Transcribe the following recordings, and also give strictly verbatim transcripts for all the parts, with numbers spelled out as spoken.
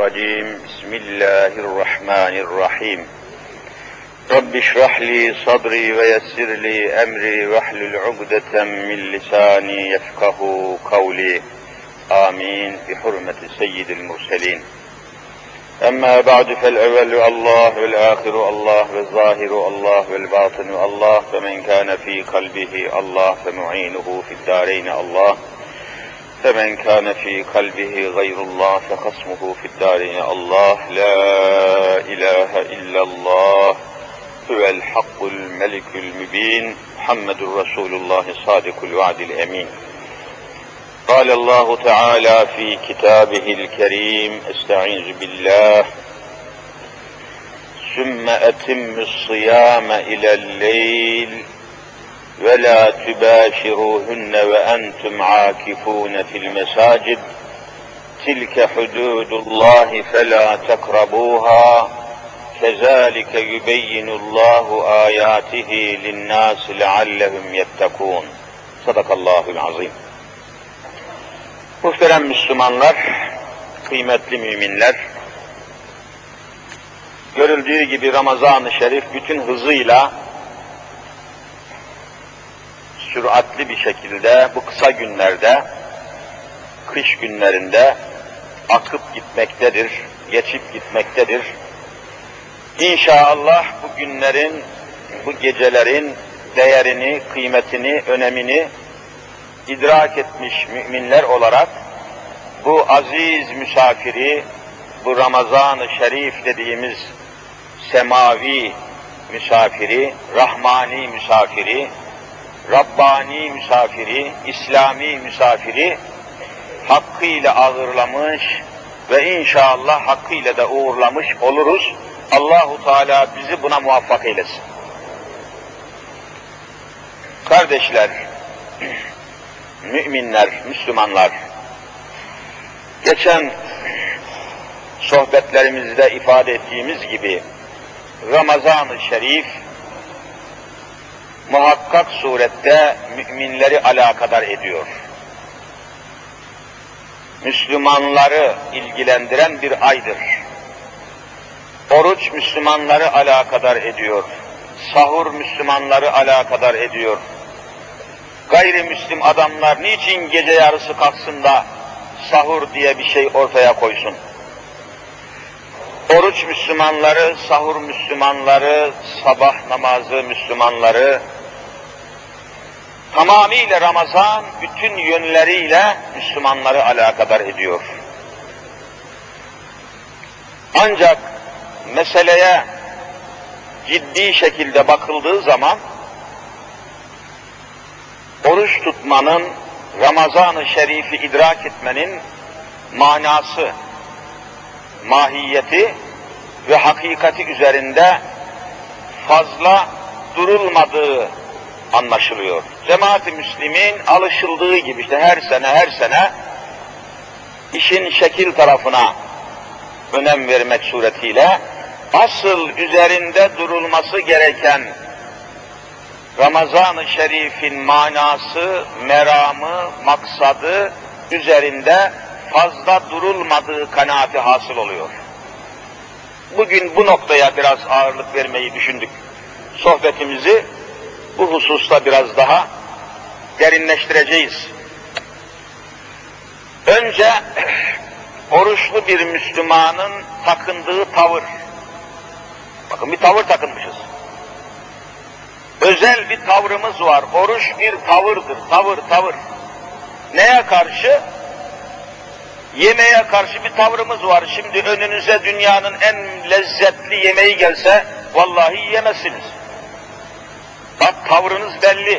الرجيم بسم الله الرحمن الرحيم رب اشرح لي صدري ويسر لي أمري واحلل عقدة من لساني يفقه قولي آمين بحرمة سيد المرسلين أما بعد فالأول الله والآخر الله والظاهر الله والباطن الله فمن كان في قلبه الله فمعينه في الدارين الله فمن كان في قلبه غير الله فخصمه في الدارين الله لا إله إلا الله هو الحق الملك المبين محمد رسول الله صادق الوعد الأمين قال الله تعالى في كتابه الكريم استعيذ بالله ثم أتم الصيام إلى الليل ولا تباشروهن وأنتم عاكفون في المساجد تلك حدود الله فلا تقربوها كذلك يبين الله آياته للناس لعلهم يتقون Sadakallahu azim. Muhterem Müslümanlar, kıymetli müminler, görüldüğü gibi Ramazan-ı Şerif bütün hızıyla süratli bir şekilde bu kısa günlerde, kış günlerinde akıp gitmektedir, geçip gitmektedir. İnşallah bu günlerin, bu gecelerin değerini, kıymetini, önemini idrak etmiş müminler olarak bu aziz misafiri, bu Ramazan-ı Şerif dediğimiz semavi misafiri, rahmani misafiri, Rabbani misafiri, İslami misafiri hakkıyla ağırlamış ve inşallah hakkıyla da uğurlamış oluruz. Allahu Teala bizi buna muvaffak eylesin. Kardeşler, müminler, Müslümanlar, geçen sohbetlerimizde ifade ettiğimiz gibi Ramazan-ı Şerif muhakkak surette müminleri alakadar ediyor. Müslümanları ilgilendiren bir aydır. Oruç Müslümanları alakadar ediyor. Sahur Müslümanları alakadar ediyor. Gayrimüslim adamlar niçin gece yarısı kalksın da sahur diye bir şey ortaya koysun? Oruç Müslümanları, sahur Müslümanları, sabah namazı Müslümanları, tamamıyla Ramazan bütün yönleriyle Müslümanları alakadar ediyor. Ancak meseleye ciddi şekilde bakıldığı zaman oruç tutmanın, Ramazan-ı Şerif'i idrak etmenin manası, mahiyeti ve hakikati üzerinde fazla durulmadığı anlaşılıyor. Cemaat-i Müslim'in alışıldığı gibi işte her sene her sene işin şekil tarafına önem vermek suretiyle asıl üzerinde durulması gereken Ramazan-ı Şerif'in manası, meramı, maksadı üzerinde fazla durulmadığı kanaati hasıl oluyor. Bugün bu noktaya biraz ağırlık vermeyi düşündük. Sohbetimizi bu hususta biraz daha derinleştireceğiz. Önce oruçlu bir Müslümanın takındığı tavır. Bakın bir tavır takınmışız. Özel bir tavrımız var. Oruç bir tavırdır. Tavır, tavır. Neye karşı? Yemeğe karşı bir tavrımız var. Şimdi önünüze dünyanın en lezzetli yemeği gelse vallahi yiyemezsiniz. Bak tavrınız belli.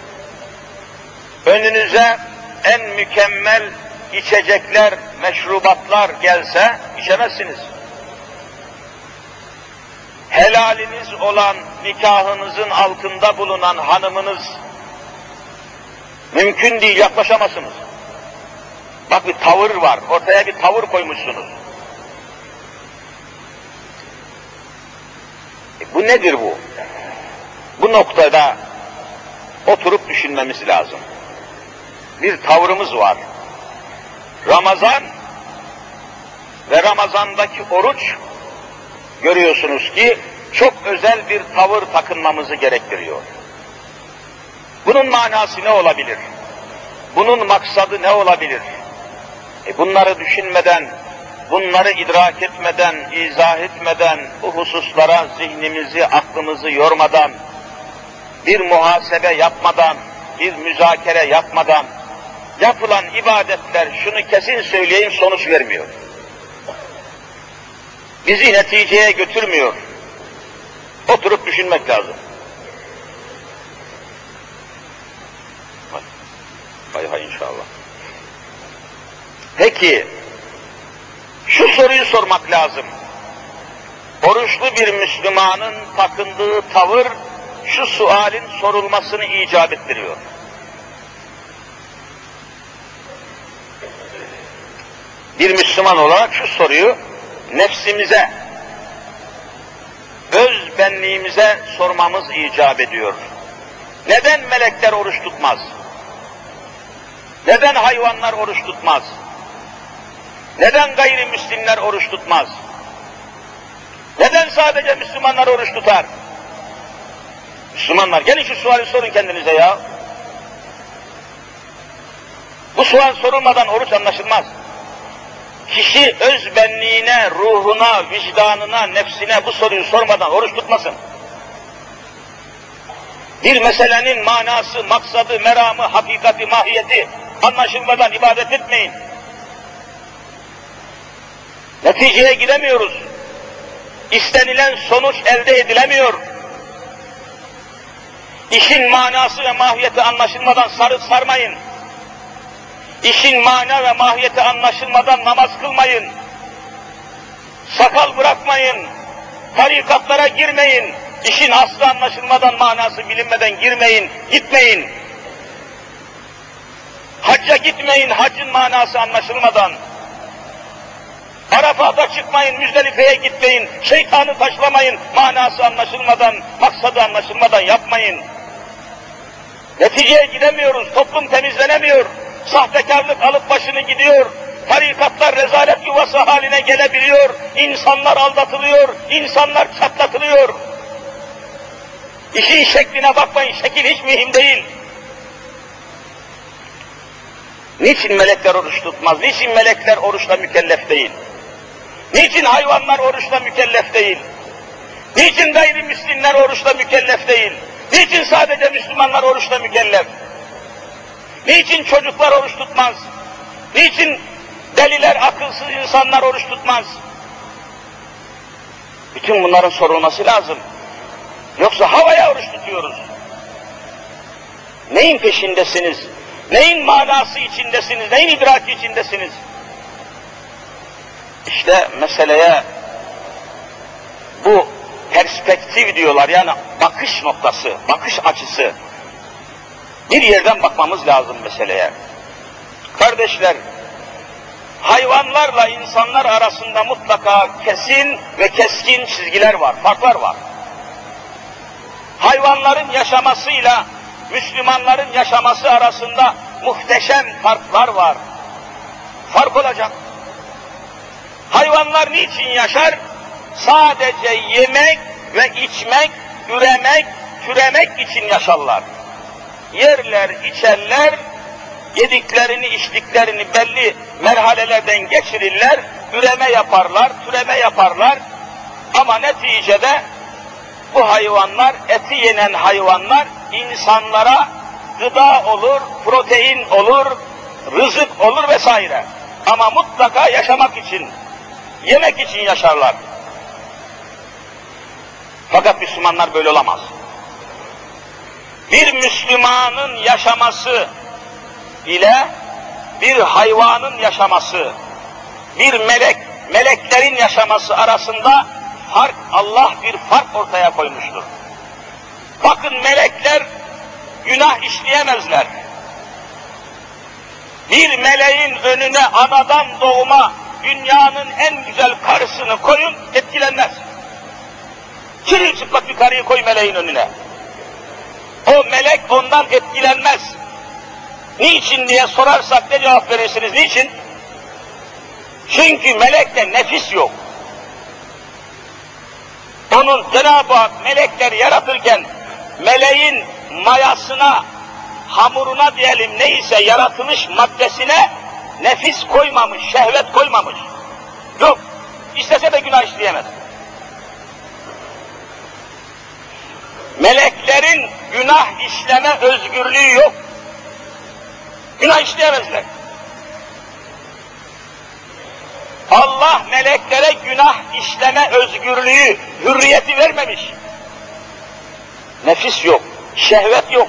Önünüze en mükemmel içecekler, meşrubatlar gelse içemezsiniz. Helaliniz olan nikahınızın altında bulunan hanımınız mümkün değil, yaklaşamazsınız. Bak bir tavır var, ortaya bir tavır koymuşsunuz. E bu nedir bu? Bu noktada oturup düşünmemiz lazım. Bir tavrımız var. Ramazan Ve Ramazan'daki oruç, görüyorsunuz ki çok özel bir tavır takınmamızı gerektiriyor. Bunun manası ne olabilir? Bunun maksadı ne olabilir? E bunları düşünmeden, bunları idrak etmeden, izah etmeden, bu hususlara zihnimizi, aklımızı yormadan, bir muhasebe yapmadan, bir müzakere yapmadan, yapılan ibadetler, şunu kesin söyleyeyim, sonuç vermiyor. Bizi neticeye götürmüyor. Oturup düşünmek lazım. Hay hay inşallah. Peki, şu soruyu sormak lazım. Oruçlu bir Müslümanın takındığı tavır, şu sualin sorulmasını icap ettiriyor. Bir Müslüman olarak şu soruyu nefsimize, öz benliğimize sormamız icap ediyor. Neden melekler oruç tutmaz? Neden hayvanlar oruç tutmaz? Neden gayrimüslimler oruç tutmaz? Neden sadece Müslümanlar oruç tutar? Müslümanlar, gelin şu suali sorun kendinize ya. Bu sual sorulmadan oruç anlaşılmaz. Kişi öz benliğine, ruhuna, vicdanına, nefsine bu soruyu sormadan oruç tutmasın. Bir meselenin manası, maksadı, meramı, hakikati, mahiyeti anlaşılmadan ibadet etmeyin. Neticeye gidemiyoruz. İstenilen sonuç elde edilemiyor. İşin manası ve mahiyeti anlaşılmadan sarıp sarmayın. İşin mana ve mahiyeti anlaşılmadan namaz kılmayın. Sakal bırakmayın. Tarikatlara girmeyin. İşin aslı anlaşılmadan, manası bilinmeden girmeyin, gitmeyin. Hacca gitmeyin, haccın manası anlaşılmadan. Arafat'a çıkmayın, Müzdelife'ye gitmeyin, şeytanı taşlamayın, manası anlaşılmadan, maksadı anlaşılmadan yapmayın. Neticeye gidemiyoruz, toplum temizlenemiyor, sahtekarlık alıp başını gidiyor, tarikatlar rezalet yuvası haline gelebiliyor, insanlar aldatılıyor, insanlar çatlatılıyor. İşin şekline bakmayın, şekil hiç mühim değil. Niçin melekler oruç tutmaz? Niçin melekler oruçla mükellef değil? Niçin hayvanlar oruçla mükellef değil? Niçin gayrimüslimler oruçla mükellef değil? Niçin sadece Müslümanlar oruçla mükellef? Niçin çocuklar oruç tutmaz? Niçin deliler, akılsız insanlar oruç tutmaz? Bütün bunların sorulması lazım. Yoksa havaya oruç tutuyoruz. Neyin peşindesiniz? Neyin manası içindesiniz? Neyin idraki içindesiniz? İşte meseleye bu perspektif diyorlar, yani bakış noktası, bakış açısı. Bir yerden bakmamız lazım meseleye. Kardeşler, hayvanlarla insanlar arasında mutlaka kesin ve keskin çizgiler var, farklar var. Hayvanların yaşamasıyla Müslümanların yaşaması arasında muhteşem farklar var. Fark olacak. Hayvanlar niçin yaşar? Sadece yemek ve içmek, üremek, türemek için yaşarlar. Yerler, içerler, yediklerini, içtiklerini belli merhalelerden geçirirler, üreme yaparlar, türeme yaparlar. Ama neticede bu hayvanlar, eti yenen hayvanlar insanlara gıda olur, protein olur, rızık olur vesaire. Ama mutlaka yaşamak için, yemek için yaşarlar. Fakat Müslümanlar böyle olamaz. Bir Müslümanın yaşaması ile bir hayvanın yaşaması, bir melek, meleklerin yaşaması arasında fark, Allah bir fark ortaya koymuştur. Bakın, melekler günah işleyemezler. Bir meleğin önüne anadan doğma dünyanın en güzel karısını koyun, etkilenmez. Çırılçıplak bir karıyı koy meleğin önüne. O melek ondan etkilenmez. Niçin diye sorarsak ne cevap verirsiniz? Niçin? Çünkü melekte nefis yok. Onun Cenab-ı Hak melekleri yaratırken meleğin mayasına, hamuruna diyelim neyse yaratılış maddesine nefis koymamış, şehvet koymamış. Yok, istese de günah işleyemez. Meleklerin günah işleme özgürlüğü yok. Günah işleyemezler. Allah meleklere günah işleme özgürlüğü, hürriyeti vermemiş. Nefis yok, şehvet yok.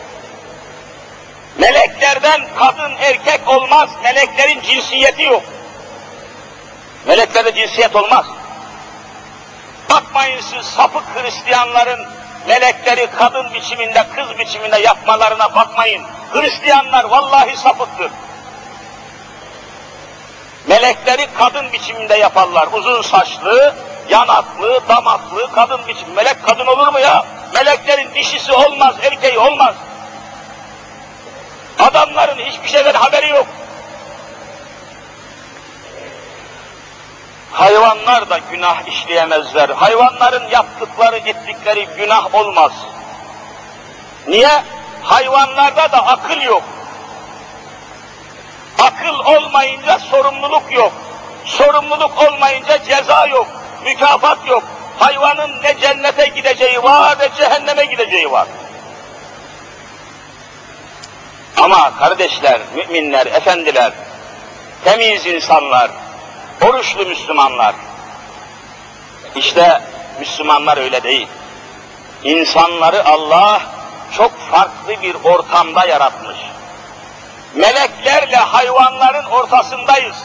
Meleklerden kadın erkek olmaz, meleklerin cinsiyeti yok. Meleklerde cinsiyet olmaz. Bakmayın siz sapık Hristiyanların melekleri kadın biçiminde, kız biçiminde yapmalarına bakmayın. Hristiyanlar vallahi sapıktır. Melekleri kadın biçiminde yaparlar. Uzun saçlı, yanaklı, damaklı, kadın biçim. Melek kadın olur mu ya? Meleklerin dişisi olmaz, erkeği olmaz. Adamların hiçbir şeyden haberi yok. Hayvanlar da günah işleyemezler. Hayvanların yaptıkları, ettikleri günah olmaz. Niye? Hayvanlarda da akıl yok. Akıl olmayınca sorumluluk yok. Sorumluluk olmayınca ceza yok, mükafat yok. Hayvanın ne cennete gideceği var, ne cehenneme gideceği var. Ama kardeşler, müminler, efendiler, temiz insanlar, oruçlu Müslümanlar, işte Müslümanlar öyle değil. İnsanları Allah çok farklı bir ortamda yaratmış. Meleklerle hayvanların ortasındayız.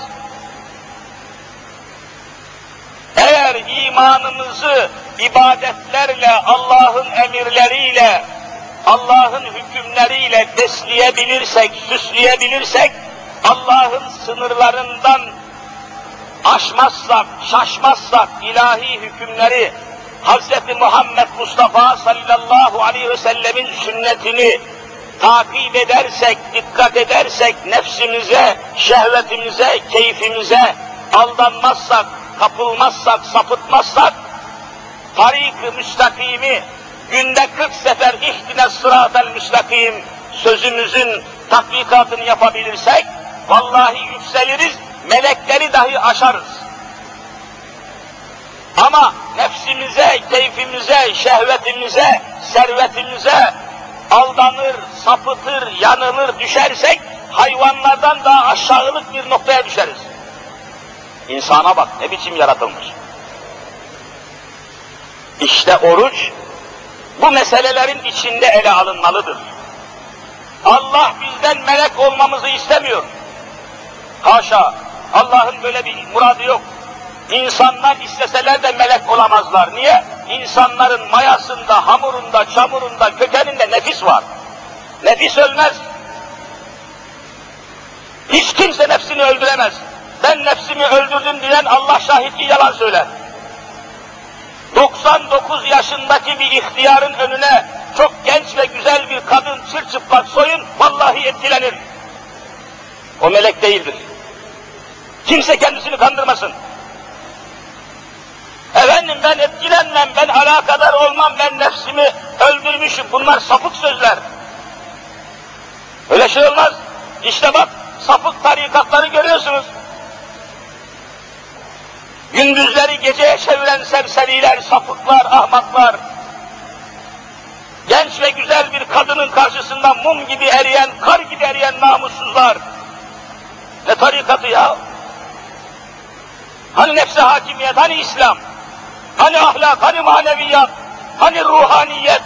Eğer imanımızı ibadetlerle, Allah'ın emirleriyle, Allah'ın hükümleriyle besleyebilirsek, süsleyebilirsek, Allah'ın sınırlarından aşmazsak, şaşmazsak, ilahi hükümleri, Hazreti Muhammed Mustafa sallallahu aleyhi ve sellemin sünnetini takip edersek, dikkat edersek, nefsimize, şehvetimize, keyfimize aldanmazsak, kapılmazsak, sapıtmazsak, tarik-ı müstakimi günde kırk sefer ihdine sıratel müstakim sözümüzün tatbikatını yapabilirsek, vallahi yükseliriz, melekleri dahi aşarız. Ama nefsimize, keyfimize, şehvetimize, servetimize aldanır, sapıtır, yanılır, düşersek, hayvanlardan daha aşağılık bir noktaya düşeriz. İnsana bak, ne biçim yaratılmış. İşte oruç, bu meselelerin içinde ele alınmalıdır. Allah bizden melek olmamızı istemiyor. Haşa, Allah'ın böyle bir muradı yok. İnsanlar isteseler de melek olamazlar. Niye? İnsanların mayasında, hamurunda, çamurunda, kökeninde nefis var. Nefis ölmez. Hiç kimse nefsini öldüremez. Ben nefsimi öldürdüm diyen Allah şahit ki yalan söyler. doksan dokuz yaşındaki bir ihtiyarın önüne çok genç ve güzel bir kadın çırçıplak soyun, vallahi etkilenir. O melek değildir. Kimse kendisini kandırmasın. Efendim ben etkilenmem, ben alakadar olmam, ben nefsimi öldürmüşüm. Bunlar sapık sözler. Öyle şey olmaz. İşte bak, sapık tarikatları görüyorsunuz. Gündüzleri geceye çeviren serseriler, sapıklar, ahmaklar. Genç ve güzel bir kadının karşısında mum gibi eriyen, kar gibi eriyen namussuzlar. Ne tarikatı ya? Hani nefse hakimiyet, hani İslam? Hani ahlak, hani maneviyat, hani ruhaniyet?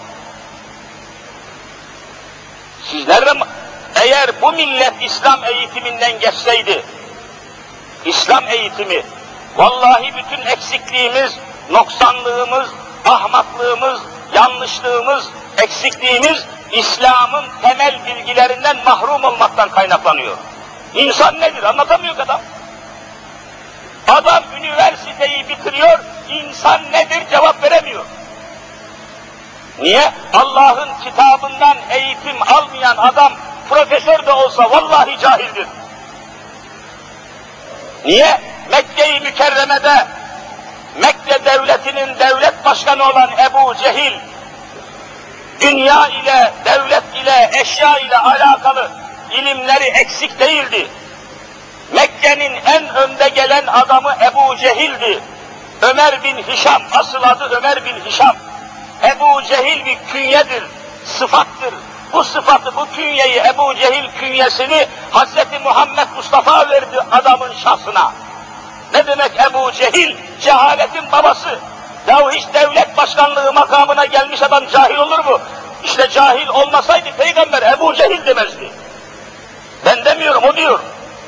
Siz nereden, eğer bu millet İslam eğitiminden geçseydi, İslam eğitimi, vallahi bütün eksikliğimiz, noksanlığımız, ahmaklığımız, yanlışlığımız, eksikliğimiz, İslam'ın temel bilgilerinden mahrum olmaktan kaynaklanıyor. İnsan nedir? Anlatamıyor adam. Adam üniversiteyi bitiriyor, insan nedir cevap veremiyor. Niye? Allah'ın kitabından eğitim almayan adam, profesör de olsa vallahi cahildir. Niye? Mekke-i Mükerreme'de Mekke devletinin devlet başkanı olan Ebu Cehil, dünya ile, devlet ile, eşya ile alakalı ilimleri eksik değildi. Mekke'nin en önde gelen adamı Ebu Cehil'di. Ömer bin Hişam, asıl adı Ömer bin Hişam. Ebu Cehil bir künyedir, sıfattır. Bu sıfatı, bu künyeyi, Ebu Cehil künyesini Hazreti Muhammed Mustafa verdi adamın şahsına. Ne demek Ebu Cehil? Cehaletin babası. Yahu hiç devlet başkanlığı makamına gelmiş adam cahil olur mu? İşte cahil olmasaydı Peygamber Ebu Cehil demezdi. Ben demiyorum, o diyor.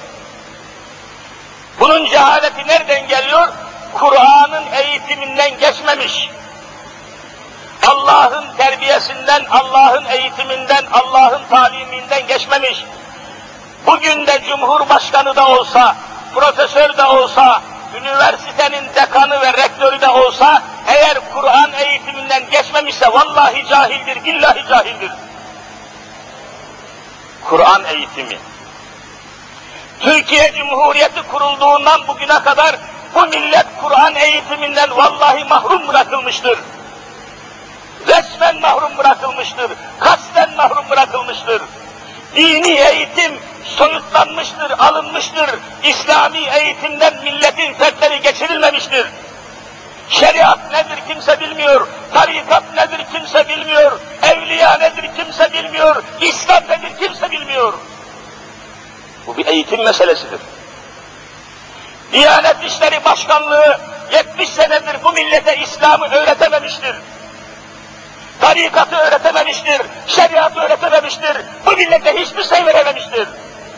Bunun cehaleti nereden geliyor? Kur'an'ın eğitiminden geçmemiş. Allah'ın terbiyesinden, Allah'ın eğitiminden, Allah'ın taliminden geçmemiş. Bugün de Cumhurbaşkanı da olsa, profesör de olsa, üniversitenin dekanı ve rektörü de olsa, eğer Kur'an eğitiminden geçmemişse vallahi cahildir, billahi cahildir. Kur'an eğitimi. Türkiye Cumhuriyeti kurulduğundan bugüne kadar bu millet Kur'an eğitiminden vallahi mahrum bırakılmıştır. Resmen mahrum bırakılmıştır, kasten mahrum bırakılmıştır. Dini eğitim soyutlanmıştır, alınmıştır. İslami eğitimden milletin fertleri geçirilmemiştir. Şeriat nedir kimse bilmiyor, tarikat nedir kimse bilmiyor, evliya nedir kimse bilmiyor, İslam nedir kimse bilmiyor. Bu bir eğitim meselesidir. Diyanet İşleri Başkanlığı yetmiş senedir bu millete İslam'ı öğretememiştir. Tarikatı öğretememiştir, şeriatı öğretememiştir, bu millete hiçbir şey verememiştir.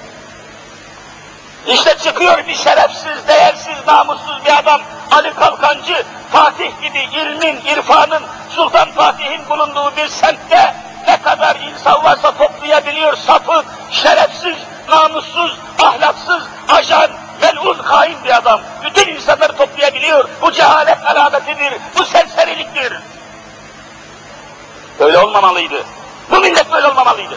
İşte çıkıyor bir şerefsiz, değersiz, namussuz bir adam, Ali Kalkancı, Fatih gibi ilmin, irfanın, Sultan Fatih'in bulunduğu bir semtte ne kadar insan varsa toplayabiliyor, sapık, şerefsiz, namussuz, ahlaksız, ajan, melun, hain bir adam. Bütün insanları toplayabiliyor, bu cehalet alametidir, bu serseriliktir. Böyle olmamalıydı. Bu millet böyle olmamalıydı.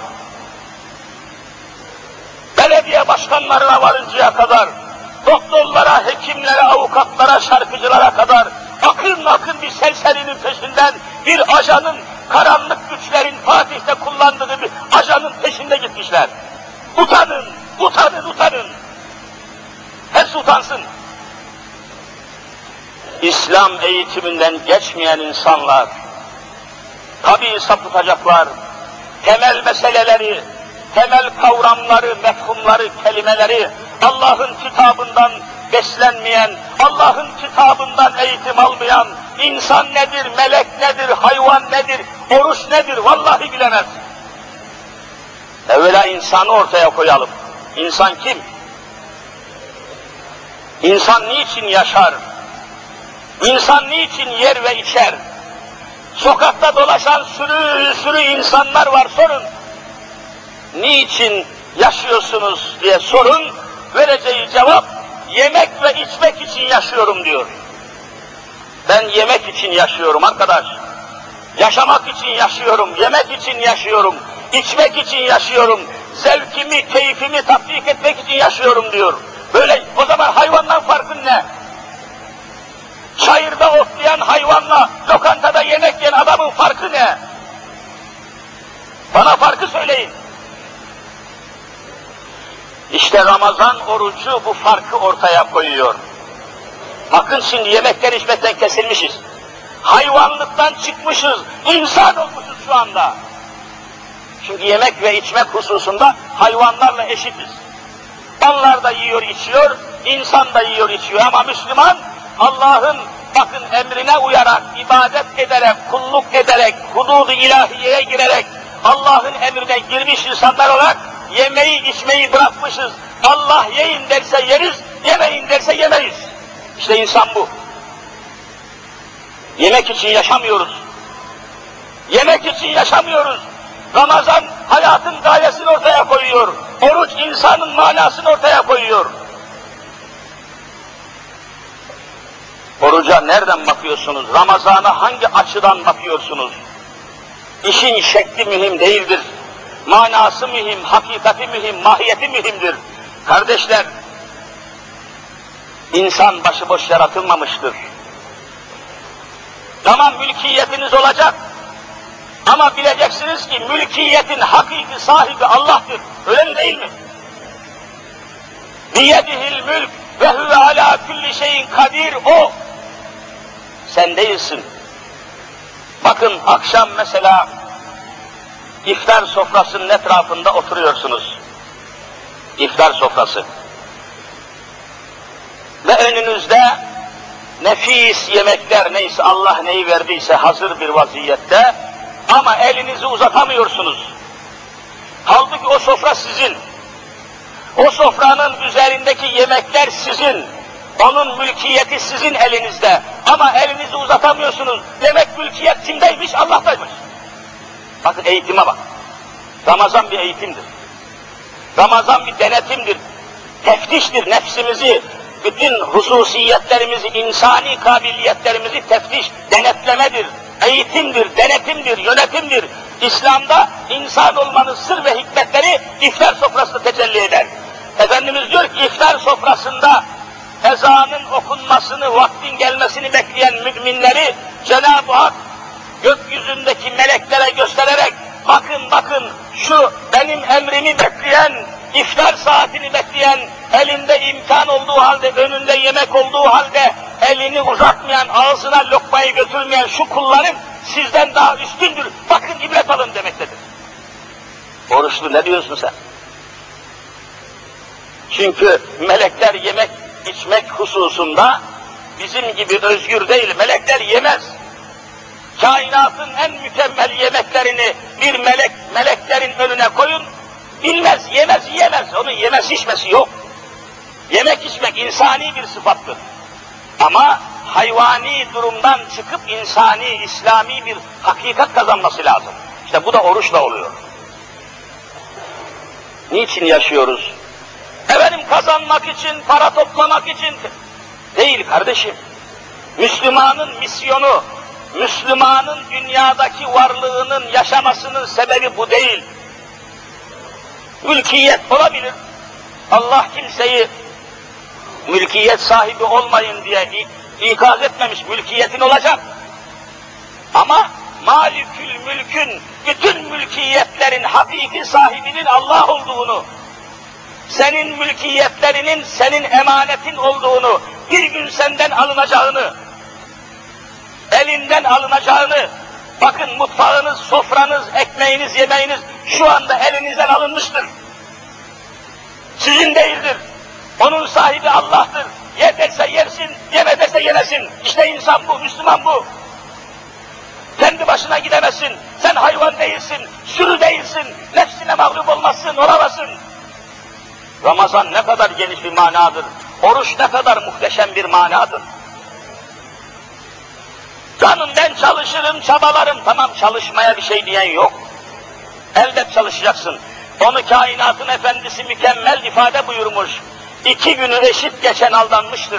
Belediye başkanlarına varıncaya kadar, doktorlara, hekimlere, avukatlara, şarkıcılara kadar akın akın bir serserinin peşinden, bir ajanın, karanlık güçlerin Fatih'te kullandığı bir ajanın peşinde gitmişler. Utanın, utanın, utanın. Hepsi utansın. İslam eğitiminden geçmeyen insanlar, tabii sapıtacaklar, temel meseleleri, temel kavramları, mefhumları, kelimeleri Allah'ın kitabından beslenmeyen, Allah'ın kitabından eğitim almayan, insan nedir, melek nedir, hayvan nedir, oruç nedir vallahi bilemez. Evvela insanı ortaya koyalım. İnsan kim? İnsan niçin yaşar? İnsan niçin yer ve içer? Sokakta dolaşan sürü sürü insanlar var, sorun. Niçin yaşıyorsunuz diye sorun, vereceği cevap, yemek ve içmek için yaşıyorum diyor. Ben yemek için yaşıyorum arkadaş. Yaşamak için yaşıyorum, yemek için yaşıyorum, içmek için yaşıyorum, zevkimi, keyfimi tatbik etmek için yaşıyorum diyor. Böyle, o zaman hayvandan farkın ne? Çayırda otlayan hayvanla lokantada yemek yiyen adamın farkı ne? Bana farkı söyleyin. İşte Ramazan orucu bu farkı ortaya koyuyor. Bakın şimdi yemekten içmekten kesilmişiz. Hayvanlıktan çıkmışız, insan olmuşuz şu anda. Çünkü yemek ve içmek hususunda hayvanlarla eşitiz. Onlar da yiyor, içiyor, insan da yiyor, içiyor ama Müslüman Allah'ın bakın emrine uyarak, ibadet ederek, kulluk ederek, hudud-u ilahiyeye girerek Allah'ın emrine girmiş insanlar olarak yemeği içmeyi bırakmışız. Allah yiyin derse yeriz, yemeyin derse yemeyiz. İşte insan bu. Yemek için yaşamıyoruz. Yemek için yaşamıyoruz. Ramazan hayatın gayesini ortaya koyuyor. Oruç insanın manasını ortaya koyuyor. Oruca nereden bakıyorsunuz? Ramazan'a hangi açıdan bakıyorsunuz? İşin şekli mühim değildir. Manası mühim, hakikati mühim, mahiyeti mühimdir. Kardeşler, İnsan başıboş yaratılmamıştır. Tamam, mülkiyetiniz olacak. Ama bileceksiniz ki mülkiyetin hakiki sahibi Allah'tır. Öyle mi değil mi? Biyedihil mülk ve huve ala kulli şeyin kadir. O. Sen değilsin. Bakın akşam mesela iftar sofrasının etrafında oturuyorsunuz. İftar sofrası. Ve önünüzde nefis yemekler, neyse Allah neyi verdiyse hazır bir vaziyette, ama elinizi uzatamıyorsunuz. Halbuki o sofra sizin. O sofranın üzerindeki yemekler sizin. Onun mülkiyeti sizin elinizde. Ama elinizi uzatamıyorsunuz. Demek mülkiyet kimdeymiş? Allah'taymış. Bakın eğitime bak. Ramazan bir eğitimdir. Ramazan bir denetimdir. Teftiştir nefsimizi, bütün hususiyetlerimizi, insani kabiliyetlerimizi teftiş, denetlemedir. Eğitimdir, denetimdir, yönetimdir. İslam'da insan olmanın sır ve hikmetleri iftar sofrasında tecelli eder. Efendimiz diyor ki iftar sofrasında ezanın okunmasını, vaktin gelmesini bekleyen müminleri Cenab-ı Hak gökyüzündeki meleklere göstererek, bakın bakın şu benim emrimi bekleyen, iftar saatini bekleyen, elinde imkan olduğu halde, önünde yemek olduğu halde elini uzatmayan, ağzına lokmayı götürmeyen şu kullarım sizden daha üstündür. Bakın ibret alın demektedir. Oruçlu ne diyorsun sen? Çünkü melekler yemek içmek hususunda bizim gibi özgür değil. Melekler yemez. Kainatın en mükemmel yemeklerini bir melek, meleklerin önüne koyun, bilmez, yemez, yiyemez. Onun yemesi içmesi yok. Yemek içmek insani bir sıfattır. Ama hayvani durumdan çıkıp insani, İslami bir hakikat kazanması lazım. İşte bu da oruçla oluyor. Niçin yaşıyoruz? Efendim kazanmak için, para toplamak için değil kardeşim. Müslümanın misyonu, Müslümanın dünyadaki varlığının yaşamasının sebebi bu değil. Mülkiyet olabilir. Allah kimseyi mülkiyet sahibi olmayın diye ikaz etmemiş, mülkiyetin olacak. Ama malikül mülkün, bütün mülkiyetlerin hakiki sahibinin Allah olduğunu, senin mülkiyetlerinin senin emanetin olduğunu, bir gün senden alınacağını, elinden alınacağını, bakın mutfağınız, sofranız, ekmeğiniz, yemeğiniz şu anda elinizden alınmıştır. Sizin değildir. Onun sahibi Allah'tır. Ye derse yersin, yeme derse yemesin. İşte insan bu, Müslüman bu. Kendi başına gidemezsin. Sen hayvan değilsin, sürü değilsin. Nefsine mağlup olmazsın, olamazsın. Ramazan ne kadar geniş bir manadır. Oruç ne kadar muhteşem bir manadır. Canım ben çalışırım, çabalarım. Tamam, çalışmaya bir şey diyen yok. Elbet çalışacaksın. Onu kainatın efendisi mükemmel ifade buyurmuş. İki günü eşit geçen aldanmıştır.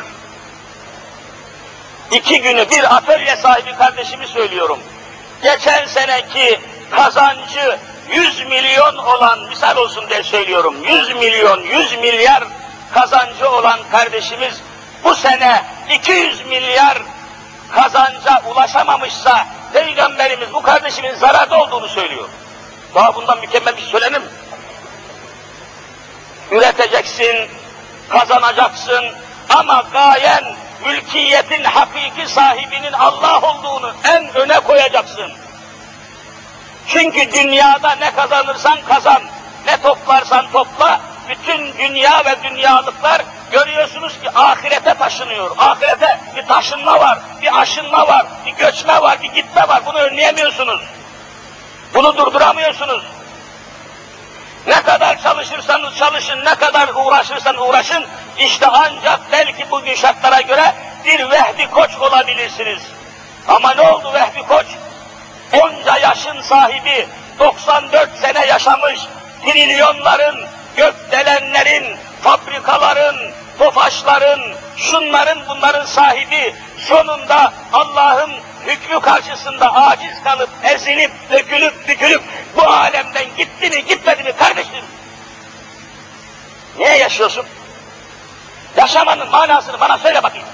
İki günü, bir atölye sahibi kardeşimi söylüyorum. Geçen seneki kazancı yüz milyon olan, misal olsun diye söylüyorum, yüz milyon, yüz milyar kazancı olan kardeşimiz bu sene iki yüz milyar kazanca ulaşamamışsa Peygamberimiz bu kardeşimin zararda olduğunu söylüyor. Daha bundan mükemmel bir şey söylenir mi? Üreteceksin, kazanacaksın ama gayen mülkiyetin hakiki sahibinin Allah olduğunu en öne koyacaksın. Çünkü dünyada ne kazanırsan kazan, ne toplarsan topla, bütün dünya ve dünyalıklar görüyorsunuz ki ahirete taşınıyor. Ahirete bir taşınma var, bir aşınma var, bir göçme var, bir gitme var. Bunu önleyemiyorsunuz. Bunu durduramıyorsunuz. Ne kadar çalışırsanız çalışın, ne kadar uğraşırsan uğraşın, işte ancak belki bugün şartlara göre bir Vehbi Koç olabilirsiniz. Ama ne oldu Vehbi Koç? Onca yaşın sahibi, doksan dört sene yaşamış, trilyonların, gökdelenlerin, fabrikaların, tofaşların, şunların bunların sahibi, sonunda Allah'ın hükmü karşısında aciz kalıp, ezilip, dökülüp, bükülüp bu alemden gitti mi, gitmedi mi kardeşim? Niye yaşıyorsun? Yaşamanın manasını bana söyle bakayım.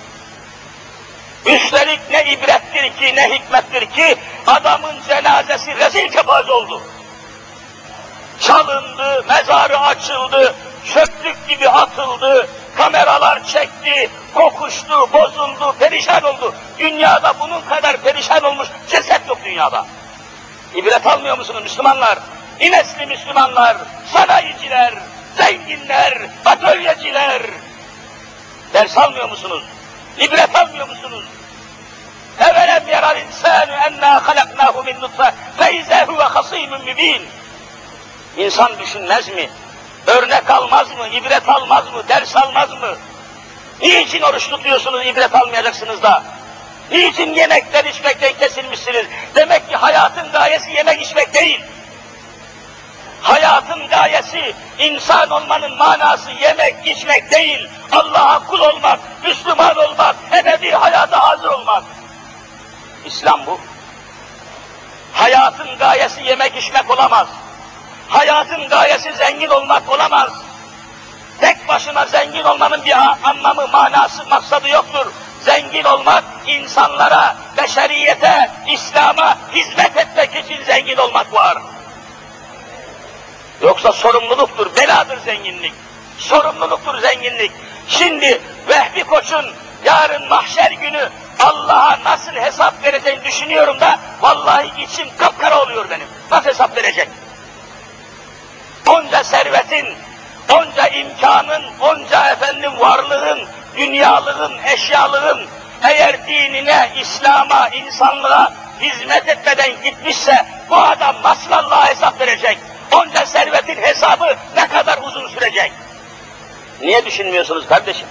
Üstelik ne ibrettir ki, ne hikmettir ki, adamın cenazesi rezil kepaze oldu. Çalındı, mezarı açıldı, çöplük gibi atıldı, kameralar çekti, kokuştu, bozuldu, perişan oldu. Dünyada bunun kadar perişan olmuş ceset yok dünyada. İbret almıyor musunuz Müslümanlar? İnesli Müslümanlar, sanayiciler, zenginler, atölyeciler. Ders almıyor musunuz? İbret almıyor musunuz? اَوَلَمْ يَرَ الْاِنْسَانُ اَنَّا خَلَقْنَاهُ مِنْ نُطْفَةٍ فَاِذَا هُوَ خَصِيمٌ مُّب۪ينٌ. İnsan düşünmez mi? Örnek almaz mı? İbret almaz mı? Ders almaz mı? Niçin oruç tutuyorsunuz, ibret almayacaksınız da? Niçin yemekten içmekten kesilmişsiniz? Demek ki hayatın gayesi yemek içmek değil. Hayatın gayesi, insan olmanın manası yemek içmek değil. Allah'a kul olmak, Müslüman olmak, ebedi hayata hazır olmak. İslam bu. Hayatın gayesi yemek içmek olamaz. Hayatın gayesi zengin olmak olamaz. Tek başına zengin olmanın bir anlamı, manası, maksadı yoktur. Zengin olmak, insanlara, beşeriyete, İslam'a hizmet etmek için zengin olmak var. Yoksa sorumluluktur, beladır zenginlik. Sorumluluktur zenginlik. Şimdi Vehbi Koç'un yarın mahşer günü Allah'a nasıl hesap vereceğini düşünüyorum da vallahi içim kapkara oluyor benim. Nasıl hesap verecek? Onca servetin, onca imkanın, onca efendim varlığın, dünyalığın, eşyalığın eğer dinine, İslam'a, insanlığa hizmet etmeden gitmişse bu adam nasıl Allah'a hesap verecek? Onca servetin hesabı ne kadar uzun sürecek? Niye düşünmüyorsunuz kardeşim?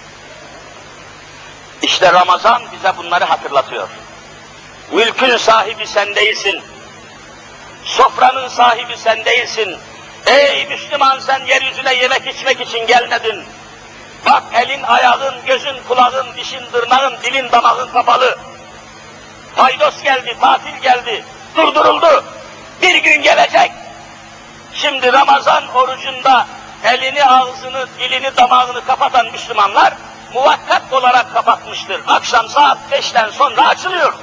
İşte Ramazan bize bunları hatırlatıyor. Mülkün sahibi sen değilsin. Sofranın sahibi sen değilsin. Ey Müslüman, sen yeryüzüne yemek içmek için gelmedin. Bak elin, ayağın, gözün, kulağın, dişin, tırnağın, dilin, damağın kapalı. Paydos geldi, tatil geldi, durduruldu. Bir gün gelecek. Şimdi Ramazan orucunda elini, ağzını, dilini, damağını kapatan Müslümanlar muvakkat olarak kapatmıştır. Akşam saat beşten sonra açılıyor.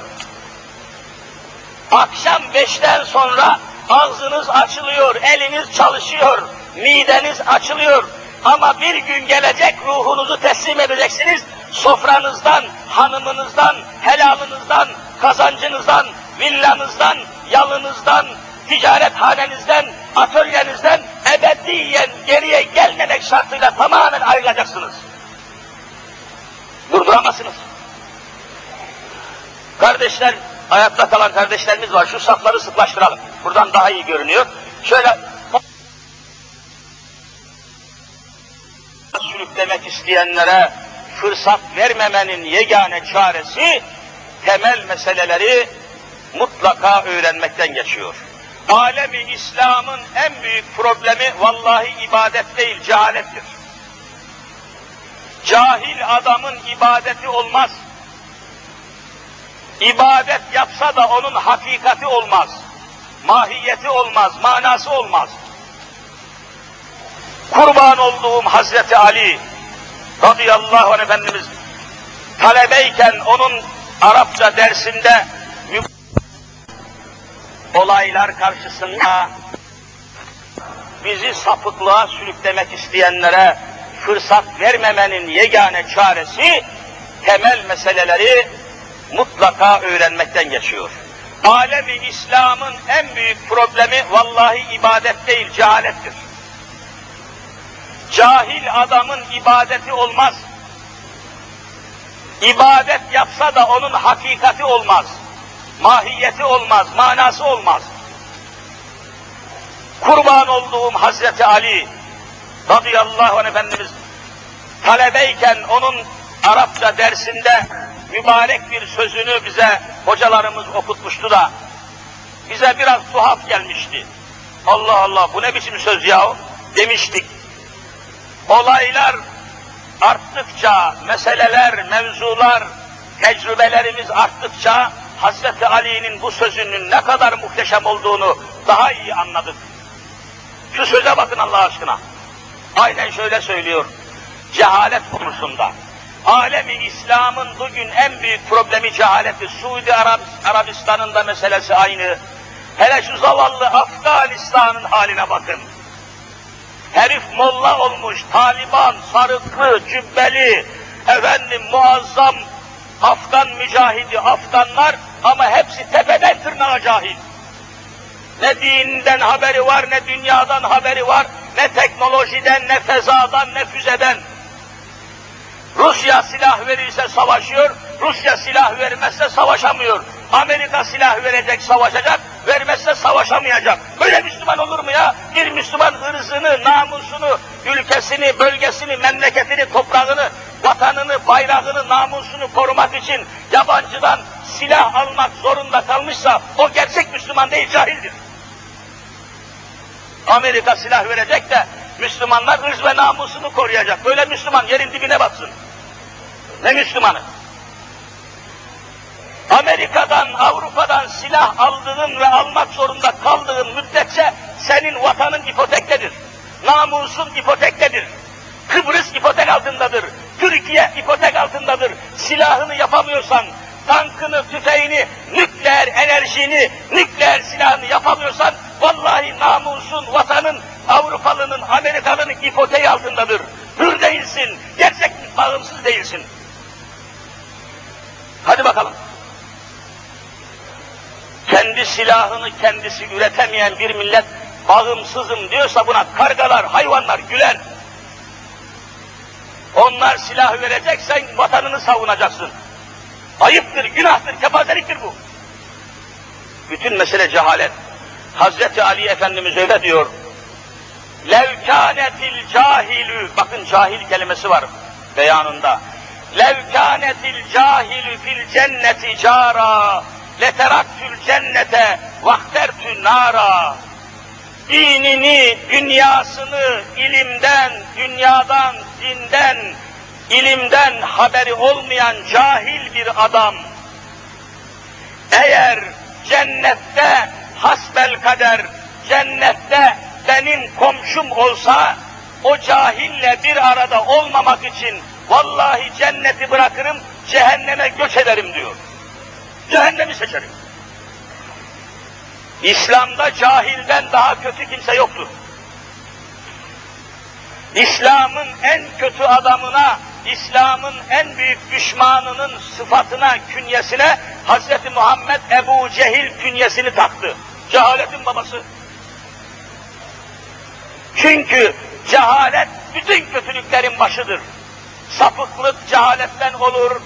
Akşam beşten sonra ağzınız açılıyor, eliniz çalışıyor, mideniz açılıyor. Ama bir gün gelecek, ruhunuzu teslim edeceksiniz. Sofranızdan, hanımınızdan, helalınızdan, kazancınızdan, villanızdan, yalınızdan, ticarethanenizden, atölyenizden ebediyen geriye gelmemek şartıyla tamamen ayrılacaksınız. Durduramazsınız. Kardeşler, ayakta kalan kardeşlerimiz var. Şu safları sıklaştıralım. Buradan daha iyi görünüyor. Şöyle sürüklemek isteyenlere fırsat vermemenin yegane çaresi temel meseleleri mutlaka öğrenmekten geçiyor. Alemi İslam'ın en büyük problemi vallahi ibadet değil, cehalettir. Cahil adamın ibadeti olmaz. İbadet yapsa da onun hakikati olmaz. Mahiyeti olmaz, manası olmaz. Kurban olduğum Hazreti Ali radıyallahu anh Efendimiz talebeyken onun Arapça dersinde olaylar karşısında bizi sapıklığa sürüklemek isteyenlere fırsat vermemenin yegane çaresi temel meseleleri mutlaka öğrenmekten geçiyor. Alemi İslam'ın en büyük problemi vallahi ibadet değil, cehalettir. Cahil adamın ibadeti olmaz. İbadet yapsa da onun hakikati olmaz. Mahiyeti olmaz, manası olmaz. Kurban olduğum Hazreti Ali radıyallahu anh Efendimiz talebeyken onun Arapça dersinde mübarek bir sözünü bize hocalarımız okutmuştu da bize biraz tuhaf gelmişti. Allah Allah, bu ne biçim söz yahu demiştik. Olaylar arttıkça, meseleler, mevzular, tecrübelerimiz arttıkça Hazreti Ali'nin bu sözünün ne kadar muhteşem olduğunu daha iyi anladık. Şu söze bakın Allah aşkına. Aynen şöyle söylüyor. cehalet konusunda. Alemi İslam'ın bugün en büyük problemi cehalettir. Suudi Arab Arabistan'ın da meselesi aynı. Hele şu zavallı Afganistan'ın haline bakın. Herif molla olmuş, Taliban, sarıklı, cübbeli, efendim muazzam Afgan mücahidi, Afganlar ama hepsi tepeden tırnağa cahil. Ne dininden haberi var, ne dünyadan haberi var, ne teknolojiden, ne fezadan, ne füzeden. Rusya silah verirse savaşıyor, Rusya silah vermezse savaşamıyor. Amerika silah verecek, savaşacak, vermezse savaşamayacak. Böyle Müslüman olur mu ya? Bir Müslüman ırzını, namusunu, ülkesini, bölgesini, memleketini, toprağını, vatanını, bayrağını, namusunu korumak için yabancıdan silah almak zorunda kalmışsa o gerçek Müslüman değil, cahildir. Amerika silah verecek de Müslümanlar ırz ve namusunu koruyacak. Böyle Müslüman yerin dibine batsın. Ne Müslümanı? Amerika'dan, Avrupa'dan silah aldığın ve almak zorunda kaldığın müddetçe senin vatanın ipotektedir. Namusun ipotektedir. Kıbrıs ipotek altındadır. Türkiye ipotek altındadır. Silahını yapamıyorsan, tankını, tüfeğini, nükleer enerjini, nükleer silahını yapamıyorsan, vallahi namusun, vatanın, Avrupalının, Amerikalının ipoteği altındadır. Hür değilsin, gerçek bağımsız değilsin. Hadi bakalım. Kendi silahını kendisi üretemeyen bir millet bağımsızım diyorsa buna kargalar, hayvanlar güler. Onlar silah vereceksen vatanını savunacaksın. Ayıptır, günahtır, kepazeliktir bu. Bütün mesele cehalet. Hazreti Ali Efendimiz öyle diyor. لَوْ كَانَتِ الْجَاهِلُ Bakın cahil kelimesi var beyanında. لَوْ كَانَتِ الْجَاهِلُ فِي الْجَنَّةِ جَارًا لَتَرَكْتُ الْجَنَّةَ وَاخْتَرْتُ نَارًا Dinini, dünyasını, ilimden, dünyadan, dinden, ilimden haberi olmayan cahil bir adam, eğer cennette hasbel kader, cennette benim komşum olsa, o cahille bir arada olmamak için vallahi cenneti bırakırım, cehenneme göç ederim diyor. Cehennemi seçerim. İslam'da cahilden daha kötü kimse yoktur. İslam'ın en kötü adamına, İslam'ın en büyük düşmanının sıfatına, künyesine Hazreti Muhammed Ebu Cehil künyesini taktı. Cehaletin babası. Çünkü cehalet bütün kötülüklerin başıdır. Sapıklık cehaletten olur,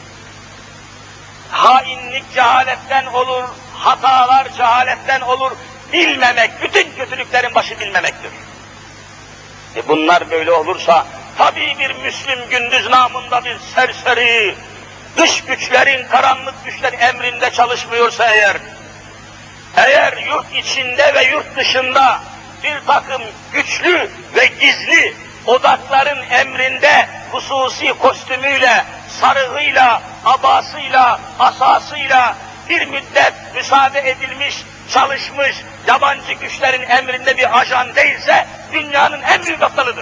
hainlik cehaletten olur, hatalar cehaletten olur. Bilmemek, bütün kötülüklerin başı bilmemektir. E bunlar böyle olursa, tabii bir Müslüm gündüz namında bir serseri, dış güçlerin, karanlık güçlerin emrinde çalışmıyorsa eğer, eğer yurt içinde ve yurt dışında bir takım güçlü ve gizli odakların emrinde hususi kostümüyle, sarığıyla, abasıyla, asasıyla bir müddet müsaade edilmiş, çalışmış, yabancı güçlerin emrinde bir ajan değilse dünyanın en büyük aptalıdır.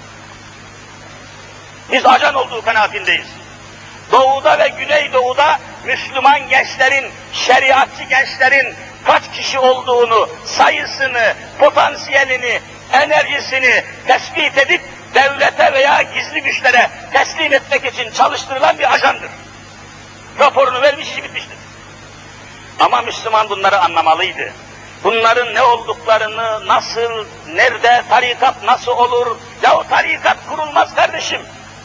Biz ajan olduğu kanaatindeyiz. Doğuda ve Güneydoğu'da Müslüman gençlerin, şeriatçı gençlerin kaç kişi olduğunu, sayısını, potansiyelini, enerjisini tespit edip devlete veya gizli güçlere teslim etmek için çalıştırılan bir ajandır. Raporunu vermiş, işi bitmiştir. Ama Müslüman bunları anlamalıydı. Bunların ne olduklarını, nasıl, nerede, tarikat nasıl olur? Ya o tarikat kurulmaz kardeşim.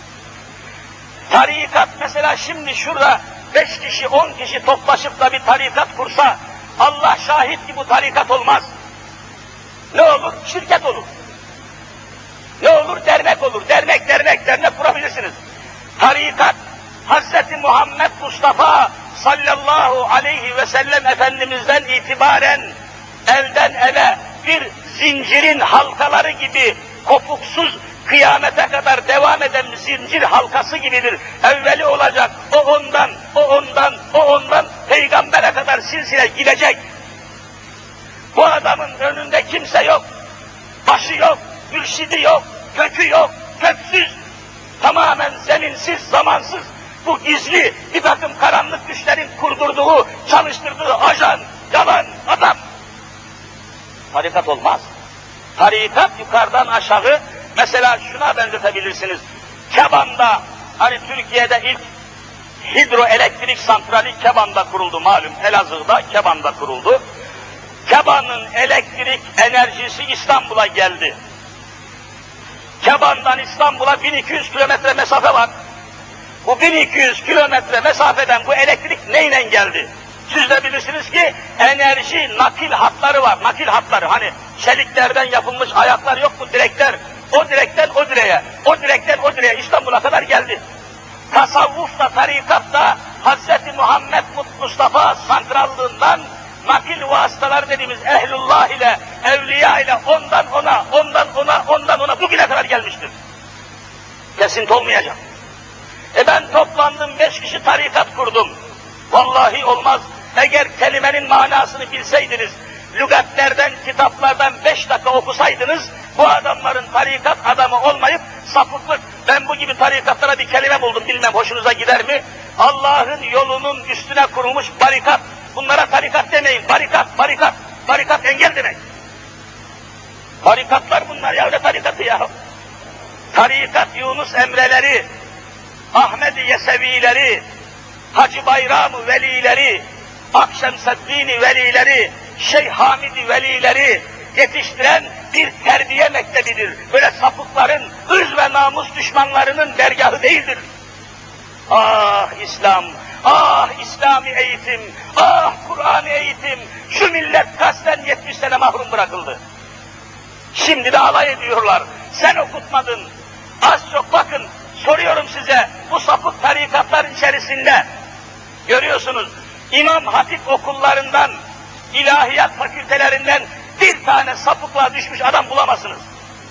Tarikat mesela şimdi şurada beş kişi, on kişi toplaşıp da bir tarikat kursa, Allah şahit ki bu tarikat olmaz. Ne olur? Şirket olur. Ne olur? Dernek olur. Dernek, dernek, dernek kurabilirsiniz. Tarikat, Hazreti Muhammed Mustafa sallallahu aleyhi ve sellem Efendimiz'den itibaren elden ele bir zincirin halkaları gibi kopuksuz kıyamete kadar devam eden zincir halkası gibidir. Evveli olacak, o ondan, o ondan, o ondan, peygambere kadar silsile gidecek. Bu adamın önünde kimse yok, başı yok, mürşidi yok, kökü yok, köksüz, tamamen zeminsiz, zamansız, bu gizli bir takım karanlık güçlerin kurdurduğu, çalıştırdığı ajan, yalan, adam. Tarikat olmaz. Tarikat yukarıdan aşağı, mesela şuna benzetebilirsiniz. Keban'da, hani Türkiye'de ilk hidroelektrik santrali Keban'da kuruldu malum, Elazığ'da Keban'da kuruldu. Keban'ın elektrik enerjisi İstanbul'a geldi. Keban'dan İstanbul'a bin iki yüz kilometre mesafe var. Bu bin iki yüz kilometre mesafeden bu elektrik neyle geldi? Siz de bilirsiniz ki enerji nakil hatları var, nakil hatları. Hani çeliklerden yapılmış ayaklar yok mu, direkler? O direkten o direğe, o direkten o direğe İstanbul'a kadar geldi. Tasavvufla, tarikatta Hazreti Muhammed Mustafa santrallığından nakil vasıtalar dediğimiz ehlullah ile, evliya ile ondan ona, ondan ona, ondan ona bugüne kadar gelmiştir. Kesinti olmayacak. E ben toplandım, beş kişi tarikat kurdum. Vallahi olmaz. Eğer kelimenin manasını bilseydiniz, lügatlerden, kitaplardan beş dakika okusaydınız, bu adamların tarikat adamı olmayıp sapıklık, ben bu gibi tarikatlara bir kelime buldum, bilmem hoşunuza gider mi? Allah'ın yolunun üstüne kurulmuş barikat. Bunlara tarikat demeyin, barikat, barikat, barikat engel demek. Tarikatlar bunlar ya, ne tarikatı ya? Tarikat Yunus Emreleri, Ahmed-i Yesevileri, Hacı Bayram-ı Velileri, Akşemseddin-i Velileri, Şeyh Hamid-i Velileri yetiştiren bir terbiye mektebidir. Böyle sapıkların, ırz ve namus düşmanlarının dergahı değildir. Ah İslam, ah İslami eğitim, ah Kur'an eğitim, şu millet kasten yetmiş sene mahrum bırakıldı. Şimdi de alay ediyorlar, sen okutmadın. Az çok bakın, soruyorum size, bu sapık tarikatlar içerisinde görüyorsunuz, İmam Hatip okullarından, ilahiyat fakültelerinden bir tane sapıklığa düşmüş adam bulamazsınız.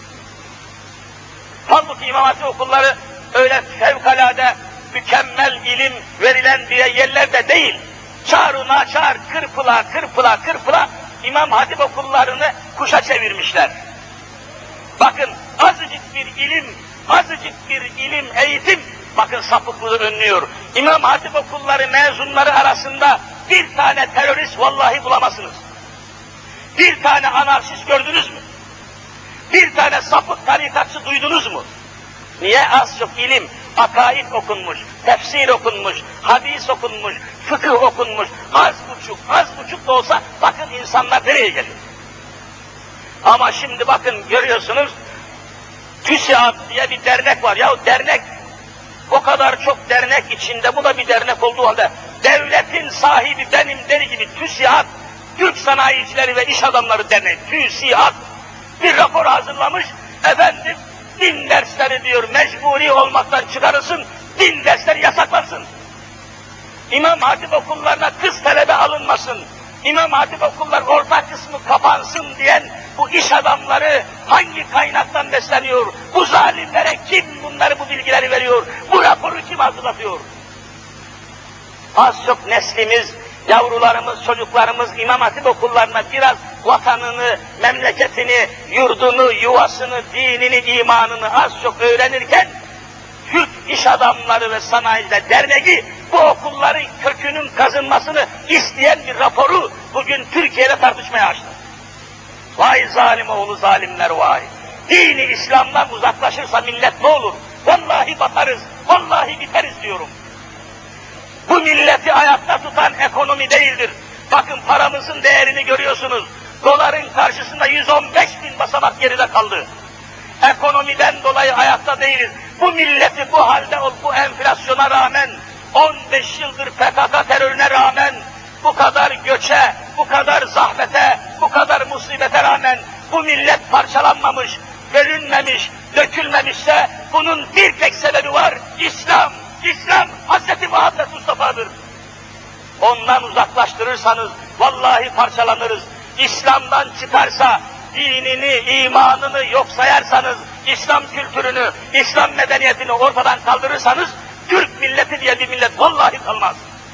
Halbuki İmam Hatip okulları öyle fevkalade mükemmel ilim verilen diye yerlerde değil. Çağrı naçar, kırpıla, kırpıla, kırpıla İmam Hatip okullarını kuşa çevirmişler. Bakın azıcık bir ilim, azıcık bir ilim, eğitim, bakın sapıklığı önlüyor. İmam Hatip okulları mezunları arasında bir tane terörist vallahi bulamazsınız. Bir tane anarşist gördünüz mü? Bir tane sapık tarikatçı duydunuz mu? Niye? Az çok ilim, akaid okunmuş, tefsir okunmuş, hadis okunmuş, fıkıh okunmuş, az buçuk, az buçuk da olsa bakın insanlar nereye geliyor? Ama şimdi bakın görüyorsunuz, TÜSİAD diye bir dernek var. Ya dernek, o kadar çok dernek içinde, bu da bir dernek olduğu halde, devletin sahibi benim deri gibi TÜSİAD, Türk Sanayicileri ve İş Adamları Derneği, TÜSİAD, bir rapor hazırlamış, efendim, din dersleri diyor, mecburi olmaktan çıkarılsın, din dersleri yasaklansın. İmam Hatip okullarına kız talebe alınmasın, İmam Hatip okullar orta kısmı kapansın diyen bu iş adamları hangi kaynaktan besleniyor? Bu zalimlere kim bunları, bu bilgileri veriyor? Bu raporu kim hazırlatıyor? Az çok neslimiz, yavrularımız, çocuklarımız İmam Hatip okullarına biraz vatanını, memleketini, yurdunu, yuvasını, dinini, imanını az çok öğrenirken, Türk İş Adamları ve Sanayiciler Derneği bu okulların kökünün kazınmasını isteyen bir raporu bugün Türkiye'de tartışmaya açtı. Vay zalim oğlu zalimler vay! Dini İslam'dan uzaklaşırsa millet ne olur? Vallahi batarız, vallahi biteriz diyorum. Bu milleti ayakta tutan ekonomi değildir. Bakın paramızın değerini görüyorsunuz. Doların karşısında yüz on beş bin basamak geride kaldı. Ekonomiden dolayı ayakta değiliz. Bu milleti bu halde, bu enflasyona rağmen, on beş yıldır P K K terörüne rağmen, bu kadar göçe, bu kadar zahmete, bu kadar musibete rağmen bu millet parçalanmamış, bölünmemiş, dökülmemişse bunun bir tek sebebi var. İslam, İslam Hazreti Muhammed Mustafa'dır. Ondan uzaklaştırırsanız vallahi parçalanırız. İslam'dan çıkarsa, dinini, imanını yok sayarsanız, İslam kültürünü, İslam medeniyetini ortadan kaldırırsanız, Türk milleti diye bir millet vallahi kalmaz.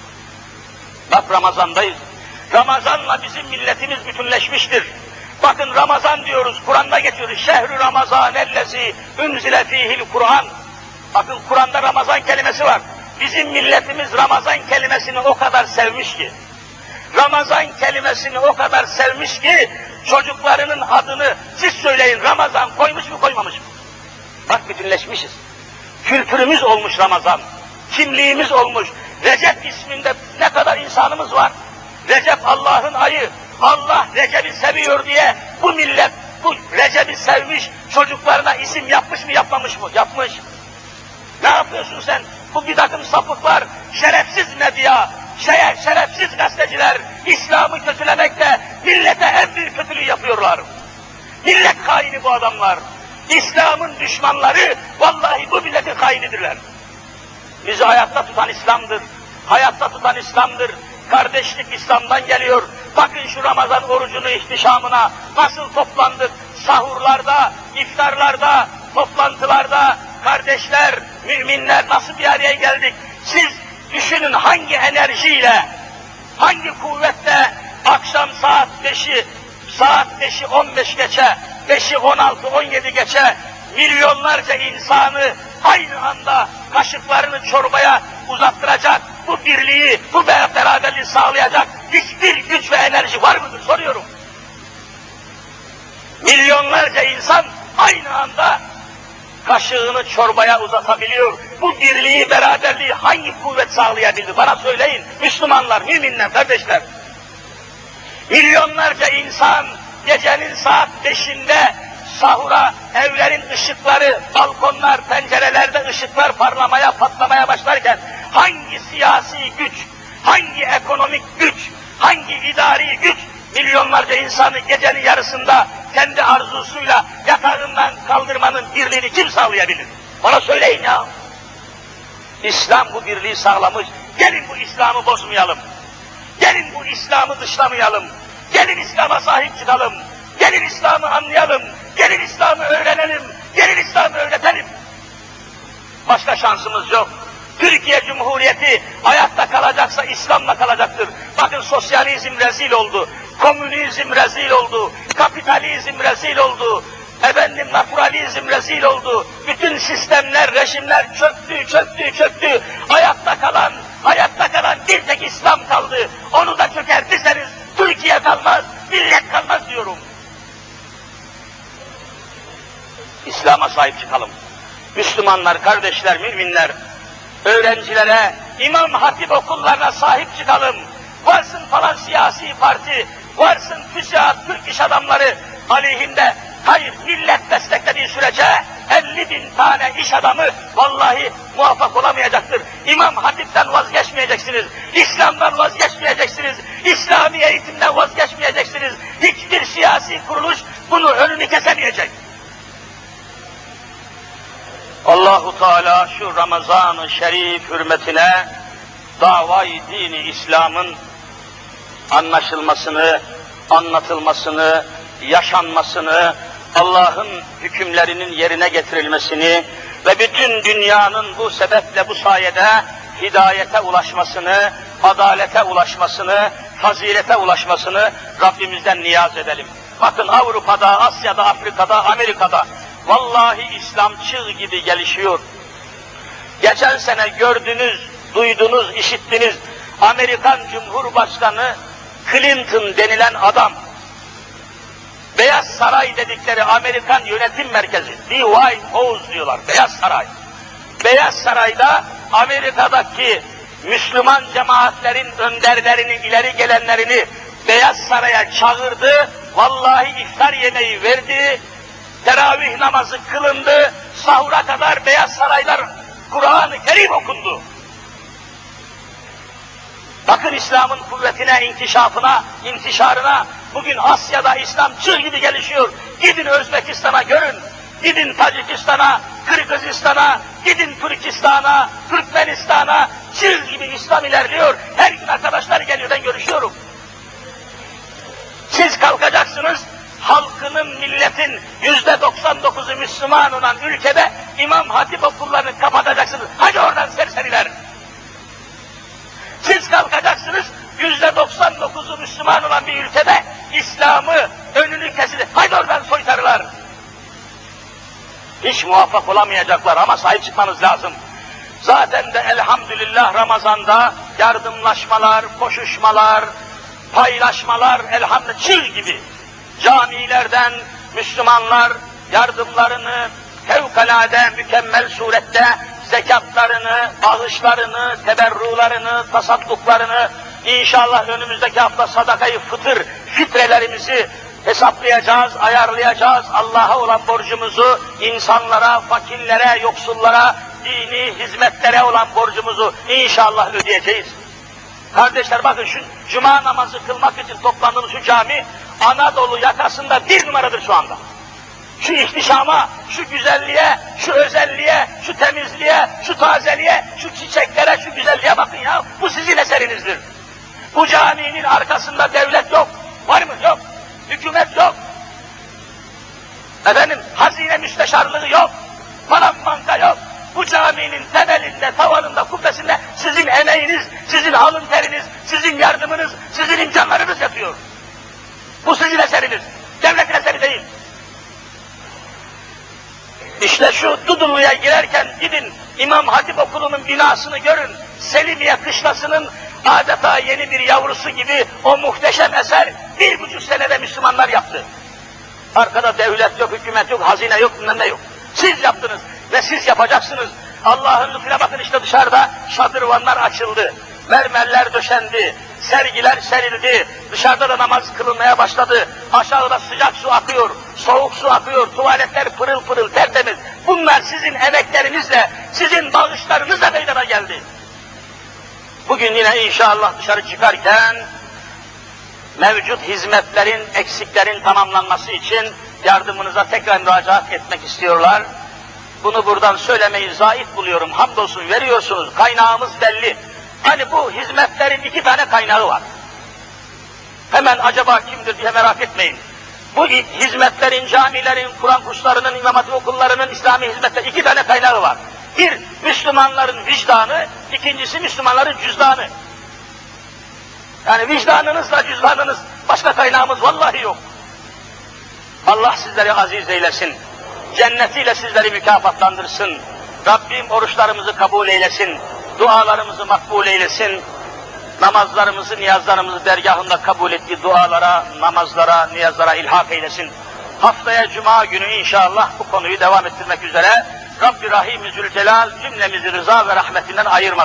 Bak Ramazan'dayız. Ramazan'la bizim milletimiz bütünleşmiştir. Bakın Ramazan diyoruz, Kur'an'da geçiyor. Şehr-ü Ramazan ellezî unzile fîhil Kur'an. Bakın Kur'an'da Ramazan kelimesi var. Bizim milletimiz Ramazan kelimesini o kadar sevmiş ki, Ramazan kelimesini o kadar sevmiş ki, çocuklarının adını siz söyleyin, Ramazan koymuş mu koymamış mı? Bak bütünleşmişiz. Kültürümüz olmuş Ramazan, kimliğimiz olmuş. Recep isminde ne kadar insanımız var. Recep Allah'ın ayı, Allah Recep'i seviyor diye bu millet bu Recep'i sevmiş, çocuklarına isim yapmış mı yapmamış mı? Yapmış. Ne yapıyorsun sen? Bu bir takım sapıklar, şerefsiz medya, şeye, şerefsiz gazeteciler, İslam'ı kötülemekte millete en büyük kötülüğü yapıyorlar. Millet haini bu adamlar. İslam'ın düşmanları vallahi bu milletin hainidirler. Bizi hayatta tutan İslam'dır. Hayatta tutan İslam'dır. Kardeşlik İslam'dan geliyor. Bakın şu Ramazan orucunu ihtişamına nasıl toplandık. Sahurlarda, iftarlarda, toplantılarda kardeşler, müminler nasıl bir araya geldik. Siz düşünün hangi enerjiyle, hangi kuvvetle akşam saat beşi, saat beşi on beş geçe, beşi on altı on yedi geçe milyonlarca insanı aynı anda kaşıklarını çorbaya uzattıracak, bu birliği, bu beraberliği sağlayacak hiçbir güç ve enerji var mıdır soruyorum. Milyonlarca insan aynı anda kaşığını çorbaya uzatabiliyor. Bu birliği, beraberliği hangi kuvvet sağlayabildi? Bana söyleyin. Müslümanlar, müminler, kardeşler. Milyonlarca insan gecenin saat beşinde sahura evlerin ışıkları, balkonlar, pencerelerde ışıklar parlamaya, patlamaya başlarken hangi siyasi güç, hangi ekonomik güç, hangi idari güç milyonlarca insanı gecenin yarısında kendi arzusuyla yatağından kaldırmanın birliğini kim sağlayabilir? Bana söyleyin ya. İslam bu birliği sağlamış. Gelin bu İslam'ı bozmayalım. Gelin bu İslam'ı dışlamayalım. Gelin İslam'a sahip çıkalım. Gelin İslam'ı anlayalım. Gelin İslam'ı öğrenelim. Gelin İslam'ı öğretelim. Başka şansımız yok. Türkiye Cumhuriyeti hayatta kalacaksa İslam'la kalacaktır. Bakın sosyalizm rezil oldu. Komünizm rezil oldu. Kapitalizm rezil oldu. Efendim naturalizm rezil oldu. Bütün sistemler, rejimler çöktü, çöktü, çöktü. Hayatta kalan, hayatta kalan bir tek İslam kaldı. Onu da çökertirseniz Türkiye kalmaz, millet kalmaz diyorum. İslam'a sahip çıkalım. Müslümanlar, kardeşler, müminler, öğrencilere, İmam Hatip okullarına sahip çıkalım. Varsın falan siyasi parti, varsın TÜSİAD, Türk iş adamları aleyhinde, hayır millet desteklediği sürece elli bin tane iş adamı vallahi muvaffak olamayacaktır. İmam Hatip'ten vazgeçmeyeceksiniz, İslam'dan vazgeçmeyeceksiniz, İslami eğitimden vazgeçmeyeceksiniz. Hiçbir siyasi kuruluş bunu önünü kesemeyecek. Allahu Teala şu Ramazan-ı Şerif hürmetine davayı dini İslam'ın anlaşılmasını, anlatılmasını, yaşanmasını, Allah'ın hükümlerinin yerine getirilmesini ve bütün dünyanın bu sebeple bu sayede hidayete ulaşmasını, adalete ulaşmasını, fazilete ulaşmasını Rabbimizden niyaz edelim. Bakın Avrupa'da, Asya'da, Afrika'da, Amerika'da vallahi İslam çığ gibi gelişiyor. Geçen sene gördünüz, duydunuz, işittiniz. Amerikan Cumhurbaşkanı Clinton denilen adam, Beyaz Saray dedikleri Amerikan Yönetim Merkezi, The White House diyorlar, Beyaz Saray. Beyaz Saray'da Amerika'daki Müslüman cemaatlerin önderlerini, ileri gelenlerini Beyaz Saray'a çağırdı, vallahi iftar yemeği verdi, teravih namazı kılındı, sahura kadar Beyaz Saraylar Kur'an-ı Kerim okundu. Bakın İslam'ın kuvvetine, inkişafına, intişarına. Bugün Asya'da İslam çığ gibi gelişiyor. Gidin Özbekistan'a görün, gidin Tacikistan'a, Kırgızistan'a, gidin Türkistan'a, Türkmenistan'a, çığ gibi İslam ilerliyor. Her gün arkadaşlar geliyor, ben görüşüyorum. Siz kalkacaksınız, halkının, milletin yüzde doksan dokuzu Müslüman olan ülkede İmam Hatip okullarını kapatacaksınız. Hadi oradan serseriler. Siz kalkacaksınız, yüzde doksan dokuzu Müslüman olan bir ülkede İslam'ı önünü kesilir. Haydi oradan soytarılar. hiç muvaffak olamayacaklar ama sahip çıkmanız lazım. Zaten de elhamdülillah Ramazan'da yardımlaşmalar, koşuşmalar, paylaşmalar elhamdülillah çığ gibi. Camilerden Müslümanlar yardımlarını fevkalade mükemmel surette zekatlarını, bağışlarını, teberrularını, tasadduklarını, inşallah önümüzdeki hafta sadakayı fıtır, fitrelerimizi hesaplayacağız, ayarlayacağız. Allah'a olan borcumuzu insanlara, fakirlere, yoksullara, dini hizmetlere olan borcumuzu inşallah ödeyeceğiz. Kardeşler bakın şu cuma namazı kılmak için toplandığımız şu cami Anadolu yakasında bir numaradır şu anda. Şu ihtişama, şu güzelliğe, şu özelliğe, şu temizliğe, şu tazeliğe, şu çiçeklere, şu güzelliğe bakın ya. Bu sizin eserinizdir. Bu caminin arkasında devlet yok. Var mı? Yok. Hükümet yok. Efendim, hazine müsteşarlığı yok. Para banka yok. Bu caminin temelinde, tavanında, kubbesinde sizin emeğiniz, sizin alın teriniz, sizin yardımınız, sizin imkanlarınız yatıyor. Bu sizin eseriniz. Devletin eseri değil. İşte şu Dudullu'ya girerken gidin İmam Hatip Okulu'nun binasını görün. Selimiye kışlasının adeta yeni bir yavrusu gibi o muhteşem eser bir buçuk senede Müslümanlar yaptı. Arkada devlet yok, hükümet yok, hazine yok, bilmem ne yok. Siz yaptınız ve siz yapacaksınız. Allah'ın lütfuna bakın işte dışarıda şadırvanlar açıldı. Mermerler döşendi, sergiler serildi, dışarıda da namaz kılınmaya başladı. Aşağıda sıcak su akıyor, soğuk su akıyor, tuvaletler pırıl pırıl tertemiz. Bunlar sizin emeklerinizle, sizin bağışlarınızla meydana geldi. Bugün yine inşallah dışarı çıkarken mevcut hizmetlerin, eksiklerin tamamlanması için yardımınıza tekrar müracaat etmek istiyorlar. Bunu buradan söylemeyi zahit buluyorum. Hamdolsun veriyorsunuz, kaynağımız belli. Hani bu hizmetlerin iki tane kaynağı var. Hemen acaba kimdir diye merak etmeyin. Bu hizmetlerin, camilerin, Kur'an kurslarının, İmam Hatip okullarının, İslami hizmetler iki tane kaynağı var. Bir, Müslümanların vicdanı, ikincisi Müslümanların cüzdanı. Yani vicdanınızla cüzdanınız, başka kaynağımız vallahi yok. Allah sizleri aziz eylesin. Cennetiyle sizleri mükafatlandırsın. Rabbim oruçlarımızı kabul eylesin. Dualarımızı makbul eylesin. Namazlarımızı, niyazlarımızı dergahında kabul ettiği dualara, namazlara, niyazlara ilhak eylesin. Haftaya Cuma günü inşallah bu konuyu devam ettirmek üzere Rabbi Rahim-i Zülcelal cümlemizi rıza ve rahmetinden ayırmasın.